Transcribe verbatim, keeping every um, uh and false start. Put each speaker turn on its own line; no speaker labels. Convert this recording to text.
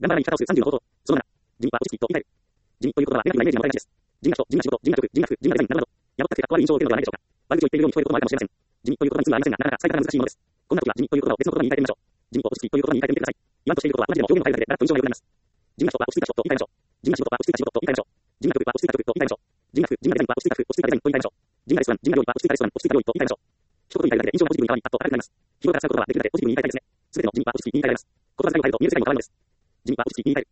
頑張らない生き方をするさんじゅうの方法。そのなな、地味はポジティブと言い換える。地味ということは、ネガティブなイメージの問題なしです。地味な人、地味な仕事、地味な服、地味な服、地味なデザインなどなど、やぼったくてかっこ悪い印象を受けるのではないでしょうか。悪口を言っているように聞こえることもあるかもしれません。地味ということに罪はありませんが、なかなか伝え方が難しいものです。こんな時は地味ということを別のことに言い換えてみましょう。地味をポジティブということに言い換えてみてください。言わんとしていることは同じでも表現を変えるだけでガラッと印象が良くなります。地味な人は落ち着いた人と言い換えましょう。地味な仕事は落ち着いた仕事と言い換えましょう。地味な服は落ち着いた服と言い換えましょう。地味な服、地味なデザインは落ち着いた服、落ち着いたデザインと言い換えましょう。地味なレストラン、地味な料理は落ち着いたレストラン、落ち着いた料理と言い換えましょう。一言に変えるだけで印象がポジティブに変わり、パッと高くなります。日頃から使うことはできるだけポジティブに言い換えたいですね。すべての地味はポジティブに言い換えられます。言葉遣いを変えると見える世界も変わるのです。地味はポジティブに言い換える。